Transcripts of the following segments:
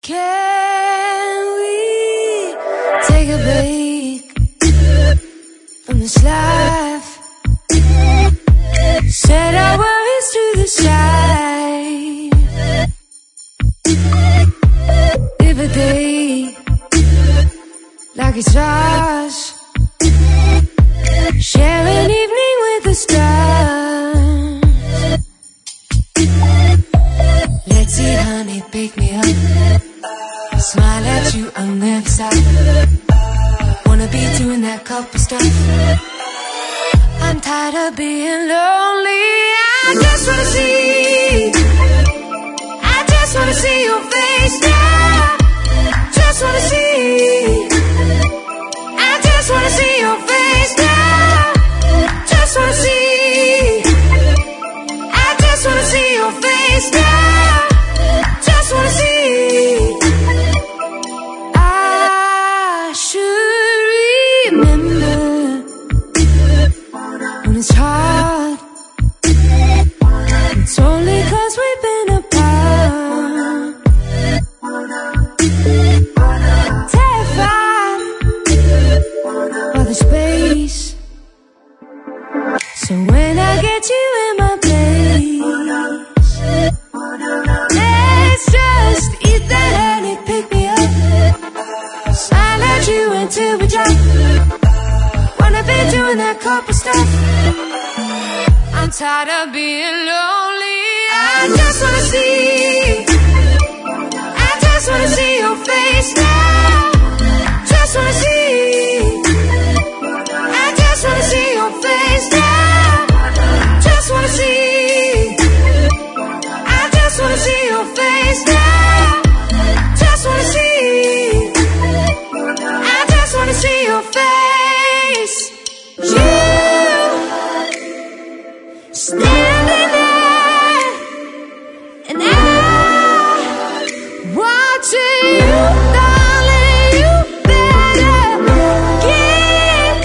Can we take a break from this life? Set our worries to the side. Live a day like it's ours. Share an evening with the stars. Let's eat honey, pick me up. Smile at you, I'll never stop. Wanna be doing that couple stuff. I'm tired of being lonely. I just wanna see your face now. Just wanna see. I just wanna see your face now. Just wanna see. I just wanna see your face now. Just wanna see. I should remember when it's hard. It's only 'cause we've been apart. Terrified by the space. So when I get you in my place, let's just eat that honey, pick me up. Smile at you until we drop. Wanna be doing that couple stuff. I'm tired of being lonely. I just wanna see your face now. Just wanna see. I just wanna see your face now. Just wanna see. I just wanna see your face now. Just wanna see. I just wanna see your face. You standing there, and I watching you, darling. You better get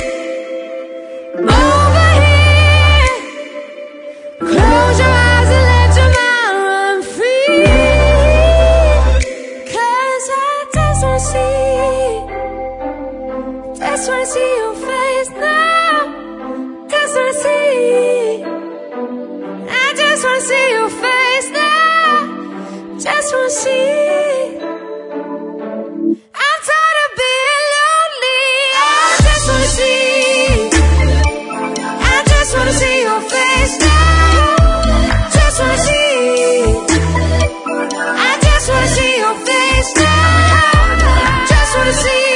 over here. Close your eyes and let your mind run free. 'Cause I just wanna see your face now. Just wanna see. I just wanna see your face now. Just wanna see. I'm tired of being lonely. I just wanna see. I just wanna see your face now. Just wanna see. I just wanna see your face now. Just wanna see.